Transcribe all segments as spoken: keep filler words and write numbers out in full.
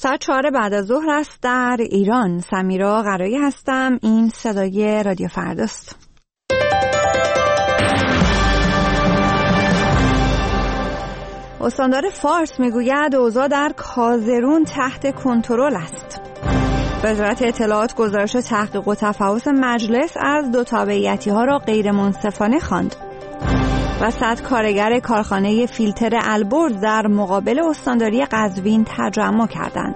ساعت چهار بعد از ظهر است در ایران. سمیرا قرایی هستم. این صدای رادیو فرداست. استاندار فارس میگوید اوضاع در کازرون تحت کنترل است. وزارت اطلاعات گزارش تحقیق و تفحص مجلس از دو تابعیتی ها را غیر منصفانه خواند. و صد کارگر کارخانه فیلتر البرز در مقابل استانداری قزوین تجمع کردند.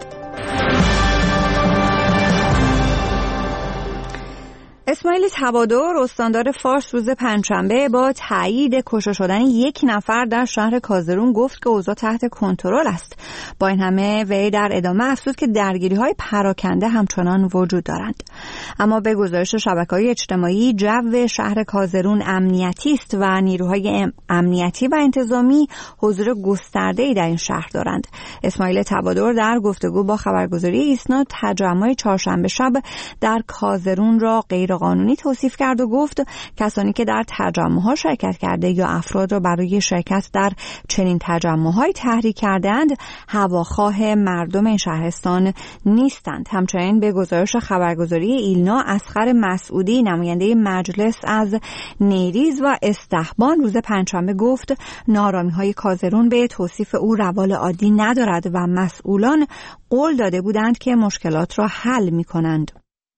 اسماعیل تبادر استاندار فارس روز پنجشنبه با تایید کشته شدن یک نفر در شهر کازرون گفت که اوضاع تحت کنترل است. با این همه وی در ادامه افزود که درگیری‌های پراکنده همچنان وجود دارند. اما به گزارش شبکه‌های اجتماعی جو شهر کازرون امنیتی است و نیروهای امنیتی و انتظامی حضور گسترده‌ای در این شهر دارند. اسماعیل تبادر در گفتگو با خبرگزاری ایسنا تجمع چهارشنبه شب در کازرون را غیر قانونی توصیف کرد و گفت کسانی که در تجمع‌ها شرکت کرده یا افراد را برای شرکت در چنین تجمع‌های تحریک کردند هواخواه مردم این شهرستان نیستند. همچنین به گزارش خبرگزاری ایلنا اصغر مسعودی نماینده مجلس از نیریز و استحبان روز پنجشنبه گفت نارامی‌های کازرون به توصیف او روال عادی ندارد و مسئولان قول داده بودند که مشکلات را حل می‌کنند.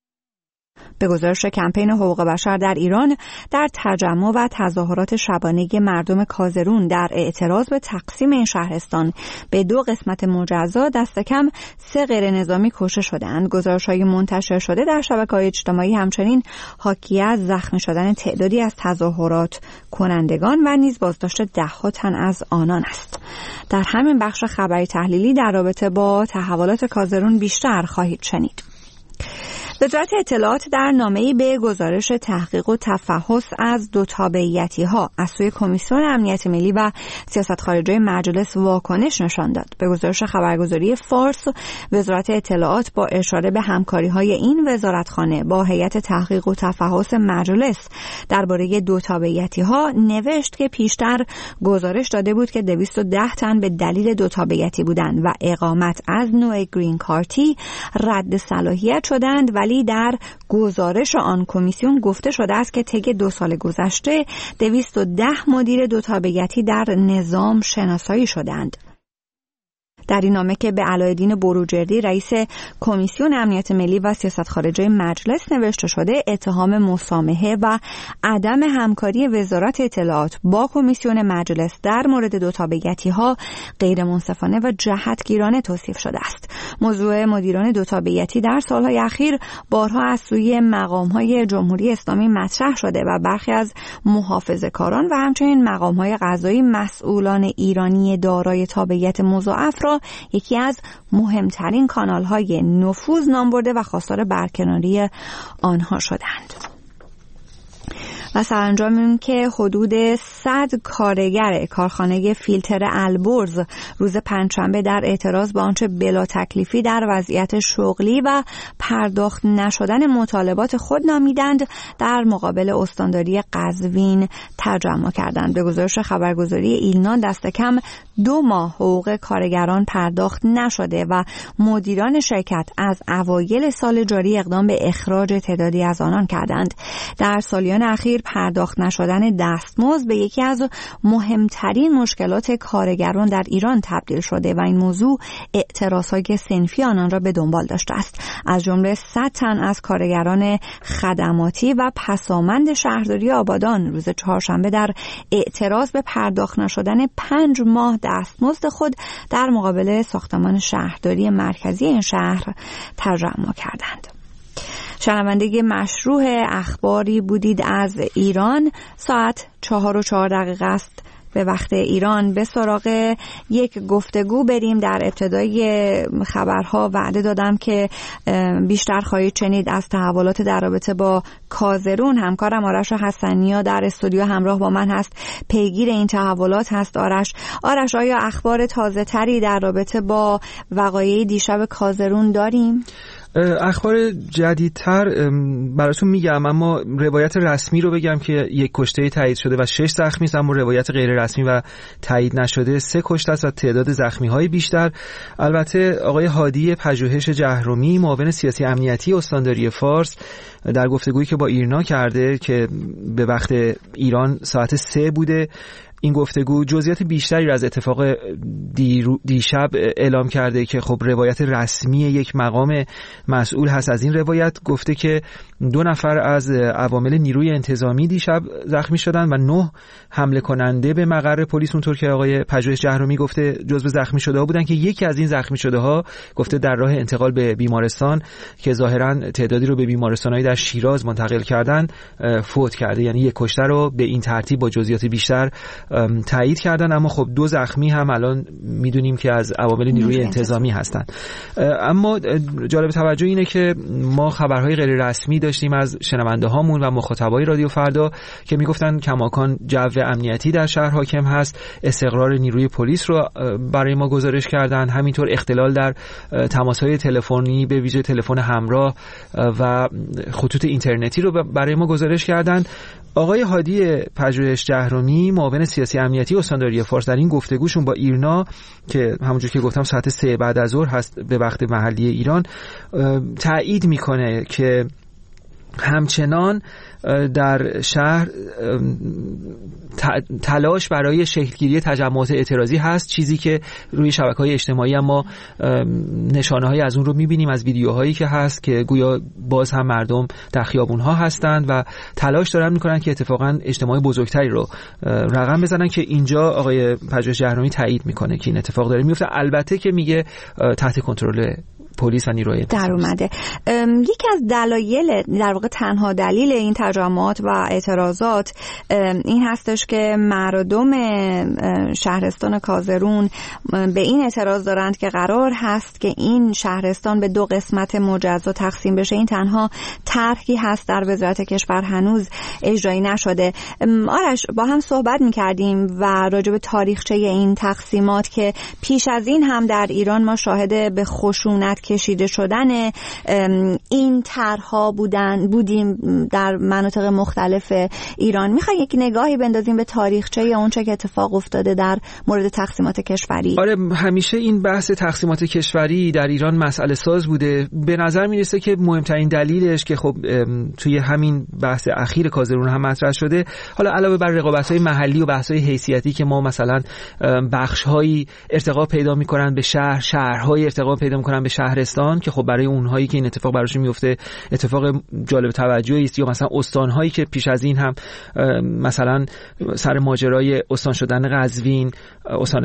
به گزارش کمپین حقوق بشر در ایران در تجمع و تظاهرات شبانه مردم کازرون در اعتراض به تقسیم این شهرستان به دو قسمت مجزا دست کم سه غیر نظامی کشته شدند. گزارش‌های منتشر شده در شبکه‌های اجتماعی همچنین حاکی از زخمی شدن تعدادی از تظاهرات کنندگان و نیز بازداشت ده‌ها تن از آنان است. در همین بخش خبری تحلیلی در رابطه با تحولات کازرون بیشتر خواهید شنید. وزارت اطلاعات در نامه‌ای به گزارش تحقیق و تفحص از دو تابعیتی‌ها از سوی کمیسیون امنیت ملی و سیاست خارجی مجلس واکنش نشان داد. به گزارش خبرگزاری فارس، وزارت اطلاعات با اشاره به همکاری‌های این وزارتخانه با هیئت تحقیق و تفحص مجلس درباره دو تابعیتی‌ها نوشت که پیشتر گزارش داده بود که دویست و ده تن به دلیل دو تابعیتی بودند و اقامت از نوع گرین کارتی رد صلاحیت شدند، ولی در گزارش آن کمیسیون گفته شده است که طی دو سال گذشته دویست و ده مدیر دو تابعیتی در نظام شناسایی شدند. در این نامه که به علایالدین بروجردی رئیس کمیسیون امنیت ملی و سیاست خارجی مجلس نوشته شده، اتهام مسامحه و عدم همکاری وزارت اطلاعات با کمیسیون مجلس در مورد دو تابعیتی‌ها غیر منصفانه و جهتگیرانه توصیف شده است. موضوع مدیران دو تابعیتی در سالهای اخیر بارها از سوی مقام‌های جمهوری اسلامی مطرح شده و برخی از محافظه‌کاران و همچنین مقام‌های قضایی مسئولان ایرانی دارای تابعیت مضاعف را یکی از مهمترین کانال‌های نفوذ نام برده و خواستار برکناری آنها شدند. و سرانجام این که حدود صد کارگر کارخانه فیلتر البرز روز پنجشنبه در اعتراض به آنچه بلا تکلیفی در وضعیت شغلی و پرداخت نشدن مطالبات خود نامیدند در مقابل استانداری قزوین تجمع کردند. به گزارش خبرگزاری ایلنا دست کم دو ماه حقوق کارگران پرداخت نشده و مدیران شرکت از اوایل سال جاری اقدام به اخراج تعدادی از آنان کردند. در سالیان اخیر پرداخت نشدن دستمزد به یکی از مهمترین مشکلات کارگران در ایران تبدیل شده و این موضوع اعتراضهای صنفی آنان را به دنبال داشته است. از جمله صد تن از کارگران خدماتی و پسامند شهرداری آبادان روز چهارشنبه در اعتراض به پرداخت نشدن پنج ماه دستمزد خود در مقابل ساختمان شهرداری مرکزی این شهر تجمع کردند. شنونده مشروع اخباری بودید از ایران. ساعت چهار و چهار دقیقه است به وقت ایران. به سراغ یک گفتگو بریم. در ابتدای خبرها وعده دادم که بیشتر خواهید شنید از تحولات در رابطه با کازرون. همکارم آرش حسنیا در استودیو همراه با من هست، پیگیر این تحولات هست. آرش آرش آیا اخبار تازه تری در رابطه با وقایع دیشب کازرون داریم؟ اخبار جدیدتر براتون میگم، اما روایت رسمی رو بگم که یک کشته تایید شده و شش زخمی است، اما روایت غیر رسمی و تایید نشده سه کشته است و تعداد زخمی های بیشتر. البته آقای هادی پژوهش جهرمی، معاون سیاسی امنیتی استانداری فارس، در گفتگویی که با ایرنا کرده که به وقت ایران ساعت سه بوده، این گفتگو جزئیات بیشتری از اتفاق دیشب اعلام کرده که خب روایت رسمی یک مقام مسئول هست. از این روایت گفته که دو نفر از عوامل نیروی انتظامی دیشب زخمی شدن و نه حمله کننده به مقر پلیس، اونطور که آقای پژوهش جهرمی گفته، جزو زخمی شده ها بودن که یکی از این زخمی شده ها گفته در راه انتقال به بیمارستان که ظاهرا تعدادی رو به بیمارستان‌های در شیراز منتقل کردن فوت کرده. یعنی یک کشته رو به این ترتیب با جزئیات بیشتر تایید کردن، اما خب دو زخمی هم الان میدونیم که از عوامل نیروی انتظامی هستن. اما جالب توجه اینه که ما خبرهای غیر رسمی داشتیم از شنونده هامون و مخاطبای رادیو فردا که میگفتن کماکان جو امنیتی در شهر حاکم هست، استقرار نیروی پلیس رو برای ما گزارش کردن، همینطور اختلال در تماس‌های تلفنی به ویژه تلفن همراه و خطوط اینترنتی رو برای ما گزارش کردن. آقای هادی پژوهش جهرمی، معاون سیاسی امنیتی استانداری فارس، در این گفتگوشون با ایرنا که همونجور که گفتم ساعت سه بعد از ظهر هست به وقت محلی ایران، تایید میکنه که همچنان در شهر تلاش برای شکلگیری تجمعات اعتراضی هست، چیزی که روی شبکه‌های اجتماعی اما نشانه‌هایی از اون رو می‌بینیم از ویدیوهایی که هست که گویا باز هم مردم در خیابون‌ها هستند و تلاش دارن می‌کنن که اتفاقاً اجتماع بزرگتری رو رقم بزنن که اینجا آقای پژوهش جهرمی تایید می‌کنه که این اتفاق داره میفته. البته که میگه تحت کنترل پلیس و نیروی در اومده. یکی از دلایل، در واقع تنها دلیل این تجمعات و اعتراضات این هستش که مردم شهرستان کازرون به این اعتراض دارند که قرار هست که این شهرستان به دو قسمت مجزا تقسیم بشه. این تنها طرحی هست در وزارت کشور، هنوز اجرایی نشده. آرش، با هم صحبت می‌کردیم و راجع به تاریخچه این تقسیمات که پیش از این هم در ایران ما شاهد به خشونت کشیده شدن این طرح‌ها بودن بودیم در مناطق مختلف ایران. میخوای یک نگاهی بندازیم به تاریخچه اون چه که اتفاق افتاده در مورد تقسیمات کشوری؟ آره، همیشه این بحث تقسیمات کشوری در ایران مسئله ساز بوده. به نظر میرسه که مهمترین دلیلش که خب توی همین بحث اخیر کازرون هم مطرح شده، حالا علاوه بر رقابت‌های محلی و بحث‌های حیثیتی که ما مثلا بخش‌هایی ارتقا پیدا می‌کنن به شهر، شهرهای ارتقا پیدا می‌کنن به شهرستان که خب برای اونهایی که این اتفاق براشون میفته اتفاق جالب توجهی است، یا مثلا استان‌هایی که پیش از این هم مثلا سر ماجرای استان شدن قزوین، استان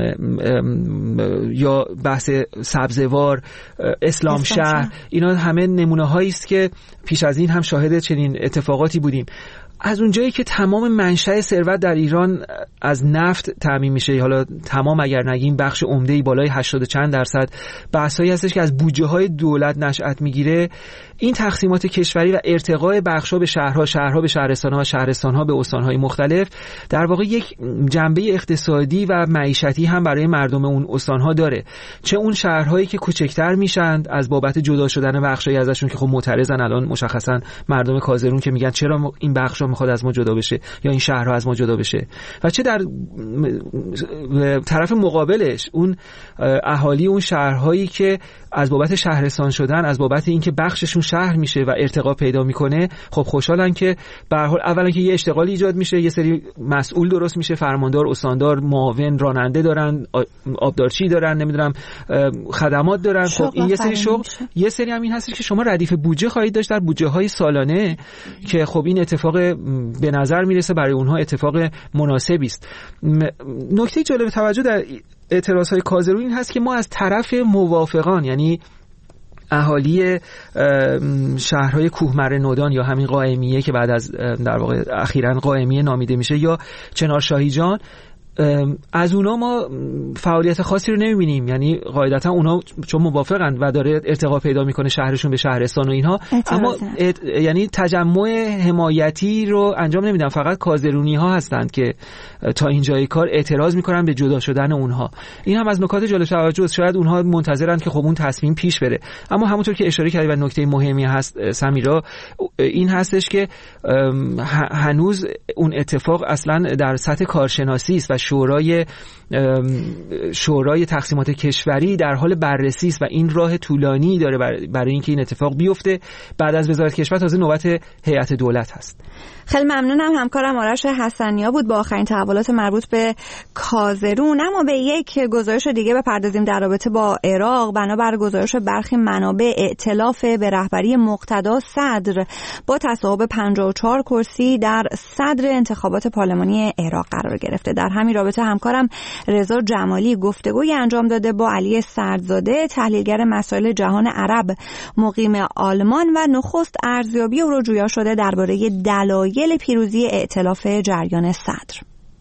یا بحث سبزوار، اسلام شهر، اینا همه نمونه‌هایی است که پیش از این هم شاهد چنین اتفاقاتی بودیم. از اونجایی که تمام منشأ ثروت در ایران از نفت تامین میشه، حالا تمام اگر نگیم بخش عمده‌ای بالای هشتاد چند درصد بحثایی هستش که از بودجه‌های دولت نشأت میگیره، این تقسیمات کشوری و ارتقاء بخش‌ها به شهرها، شهرها به شهرستان‌ها و شهرستان‌ها به استان‌های مختلف در واقع یک جنبه اقتصادی و معیشتی هم برای مردم اون استان‌ها داره. چه اون شهرهایی که کوچکتر میشن از بابت جدا شدن بخشایی ازشون که خب معترضن الان مشخصا مردم کازرون که میگن چرا این بخشا میخواد از ما جدا بشه یا این شهرها از ما جدا بشه، و چه در طرف مقابلش اون اهالی اون شهرهایی که از بابت شهرستان شدن، از بابت اینکه بخششون شهر میشه و ارتقا پیدا میکنه، خب خوشحالن که به هر حال اولا که یه اشتغالی ایجاد میشه، یه سری مسئول درست میشه، فرماندار، استاندار، معاون، راننده دارن، آبدارچی دارن، نمیدونم خدمات دارن. خب این یه سری شغل، یه سری هم این هست که شما ردیف بودجه خواهید داشت در بودجه های سالانه که خب این اتفاق به نظر میرسه برای اونها اتفاق مناسبی است. نکته جالب توجه در اعتراضهای کازرون این هست که ما از طرف موافقان، یعنی اهالی شهرهای کوهمره نودان یا همین قائمیه که بعد از در واقع اخیراً قائمیه نامیده میشه یا چنار شاهی جان، از اونا ما فعالیت خاصی رو نمیبینیم، یعنی قاعدتا اونا چون موافقن و داره ارتقا پیدا میکنه شهرشون به شهرستان و اینها، اما ات... یعنی تجمع حمایتی رو انجام نمیدن، فقط کازرونی ها هستند که تا اینجای کار اعتراض میکنن به جدا شدن اونها. این هم از نکات جالب توجه است. شاید اونها منتظرن که خب اون تصمیم پیش بره، اما همونطور که اشاره کردی و نکته مهمی هست سمیرا این هستش که هنوز اون اتفاق اصلا در سطح کارشناسی است و شورای شورای تقسیمات کشوری در حال بررسی است و این راه طولانی داره برای اینکه این اتفاق بیفته. بعد از وزارت کشور تازه نوبت هیئت دولت هست. خیلی ممنونم. همکارم آرش حسنیا بود با آخرین تحولات مربوط به کازرون. اما به یک گزارش دیگه بپردازیم در رابطه با عراق. بنابر گزارش برخی منابع ائتلاف به رهبری مقتدا صدر با تصاحب پنجاه و چهار کرسی در صدر انتخابات پارلمانی عراق قرار گرفته. در همین رابطه همکارم رضا جمالی گفتگوی انجام داده با علی سردزاده، تحلیلگر مسائل جهان عرب مقیم آلمان و نخست ارزیابی او رو جویا شده درباره دلایل پیروزی ائتلاف جریان صدر.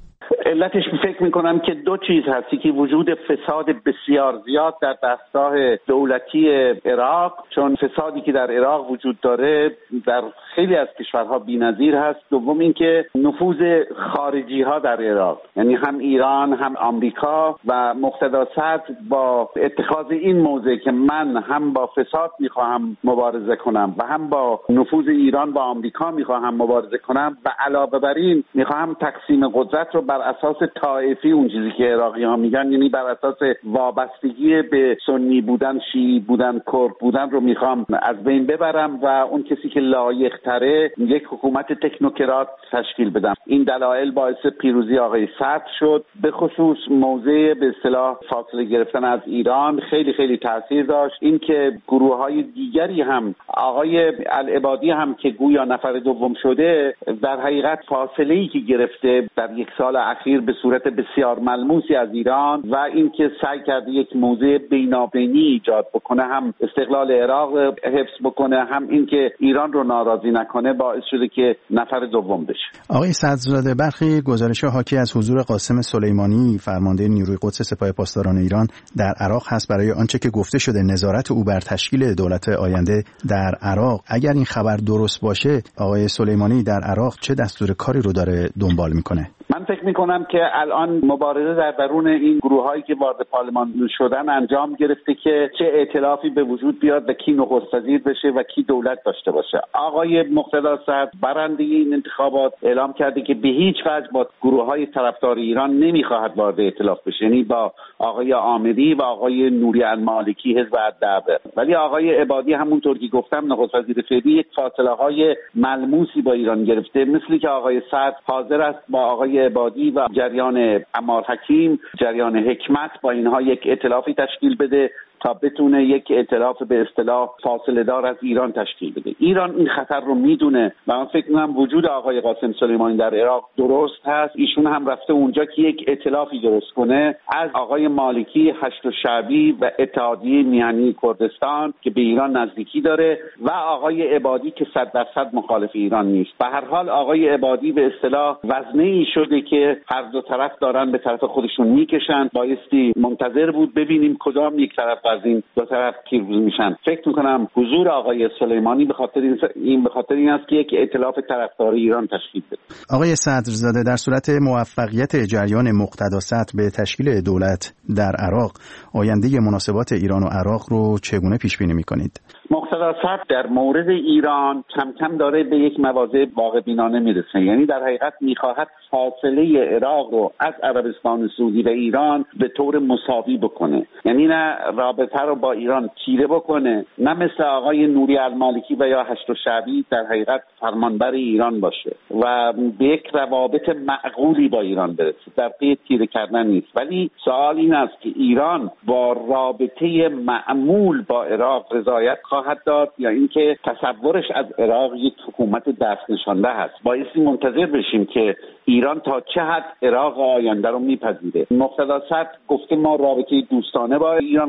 علتش فکر میکنم که دو چیز هستی که وجود فساد بسیار زیاد در دستگاه دولتی عراق، چون فسادی که در عراق وجود داره در خیلی از کشورها بی‌نظیر هست. دوم اینکه نفوذ خارجی ها در عراق، یعنی هم ایران هم آمریکا و مقتدا صدر با اتخاذ این موضع که من هم با فساد میخواهم مبارزه کنم و هم با نفوذ ایران و آمریکا میخواهم مبارزه کنم و علاوه بر این میخواهم تقسیم قدرت رو بر اساس طائفی، اون چیزی که عراقی ها میگن، یعنی بر اساس وابستگی به سنی بودن، شیعی بودن، کرد بودن رو میخوام از بین ببرم و اون کسی که لایق تره یک حکومت تکنوکرات تشکیل بدم. این دلایل باعث پیروزی آقای صدر شد. به خصوص موضع به اصطلاح فاصله گرفتن از ایران خیلی خیلی تاثیر داشت. این که گروه های دیگری هم، آقای العبادی هم که گویا نفر دوم شده، در حقیقت فاصله ای که گرفته در یک سال اخیر به صورت بسیار ملموسی از ایران و اینکه سعی کرده یک موضع بینابینی ایجاد بکنه، هم استقلال عراق حفظ بکنه هم اینکه ایران رو ناراضی نکنه، باعث شده که نفر دوم بشه. آقای صدرزاده، برخی گزارش‌ها حاکی از حضور قاسم سلیمانی فرمانده نیروی قدس سپاه پاسداران ایران در عراق هست برای آنچه که گفته شده نظارت او بر تشکیل دولت آینده در عراق. اگر این خبر درست باشه، آقای سلیمانی در عراق چه دستور کاری رو داره دنبال میکنه؟ من فکر میکنم که الان مبارزه در درون این گروه هایی که وارد پارلمان شدن انجام گرفته که چه ائتلافی به وجود بیاد و کی نخست وزیر بشه و کی دولت داشته باشه. آقای مقتدا صدر برنده این انتخابات اعلام کرده که به هیچ وجه با گروه های طرفدار ایران نمیخواهد وارد ائتلاف بشه، یعنی با آقای آمری و آقای نوری المالکی حزب الدعوه. ولی آقای عبادی همونطور که گفتم نخست وزیر فعلی یک فاصله های ملموسی با ایران گرفته، مثلی که آقای صدر حاضر است با آقای عبادی و جریان عمار حکیم، جریان حکمت، با اینها یک ائتلافی تشکیل بده تا بتونه یک ائتلاف به اصطلاح فاصله دار از ایران تشکیل بده. ایران این خطر رو میدونه و من فکر می‌کنم وجود آقای قاسم سلیمانی در عراق درست هست. ایشون هم رفته اونجا که یک ائتلافی درست کنه از آقای مالکی، هشت شعبی و اتحادیه میهنی کردستان که به ایران نزدیکی داره و آقای عبادی که صد درصد مخالف ایران نیست. به هر حال آقای عبادی به اصطلاح وزنه‌ای شده که هر دو طرف دارن به طرف خودشون میکشن. بایستی منتظر بود ببینیم کدام یک طرف از این دو طرف پیروز میشن. فکر میکنم حضور آقای سلیمانی به خاطر این به خاطر این است که یک ائتلاف طرفدار ایران تشکیل بده. آقای صدرزاده، در صورت موفقیت جریان مقتدا صدر به تشکیل دولت در عراق، آینده مناسبات ایران و عراق رو چگونه پیش بینی میکنید؟ مقتدا صدر در مورد ایران کم کم داره به یک مواضع واقع بینانه میرسه، یعنی در حقیقت میخواهد فاصله عراق رو از عربستان سعودی و ایران به طور مساوی بکنه، یعنی نه رابطه رو با ایران تیره بکنه، نه مثل آقای نوری المالکی و یا هشت شعبی در حقیقت فرمانبر ایران باشه و به یک روابط معقولی با ایران برسه. در پی تیره کردن نیست، ولی سوال این است که ایران با رابطه معمول با عراق رضایت خواهد داد یا اینکه تصورش از عراق یک حکومت دست نشانده هست. بایستی منتظر بشیم که ایران تا چه حد عراق آینده رو میپذیره. مقتدا صدر گفته ما رابطه دوستانه با ایران خواهیم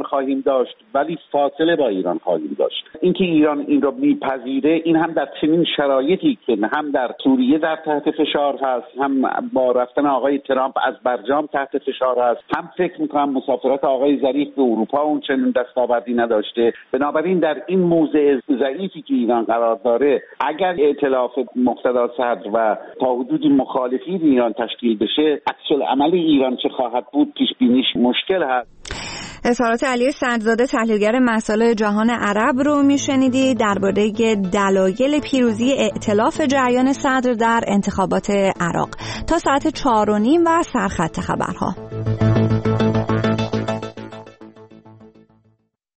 داشت ولی فاصله با ایران خواهیم داشت. اینکه ایران این رو میپذیره، این هم در چنین شرایطی که هم در سوریه در تحت فشار هست، هم با رفتن آقای ترامپ از برجام تحت فشار هست، هم فکر میکنم مسافرت آقای ظریف به اروپا اون چنین دستاوردی نداشته. بنابراین در این موضع ضعیفی که ایران قرار داره، اگر ائتلاف مقتدا صدر و تا حدودی مخالفین ایران تشکیل بشه، عکس العمل ایران چه خواهد بود پیش بینیش مشکل هست. اظهارات علی صدرزاده تحلیلگر مسائل جهان عرب رو میشنیدی درباره دلایل پیروزی ائتلاف جریان صدر در انتخابات عراق. تا ساعت چهار و نیم و سرخط خبرها.